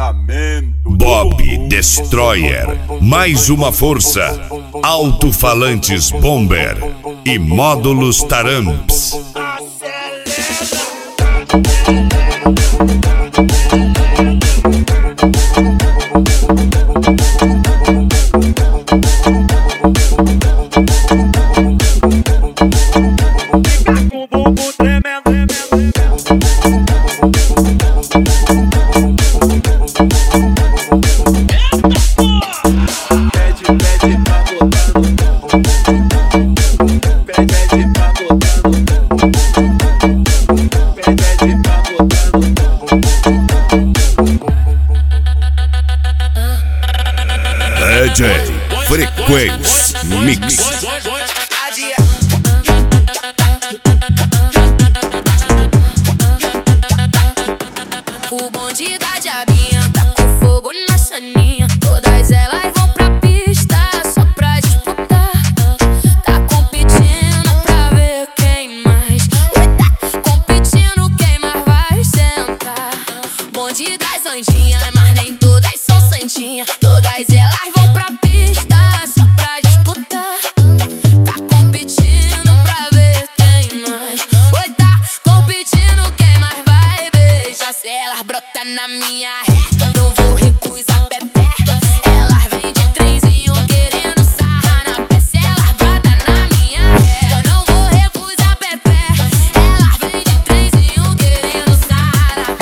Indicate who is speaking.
Speaker 1: Bob Destroyer, mais uma força. Alto-falantes Bomber e módulos Taramps. DJ Frequência Mix.
Speaker 2: O bonde da diabinha tá com fogo na saninha. Todas elas vão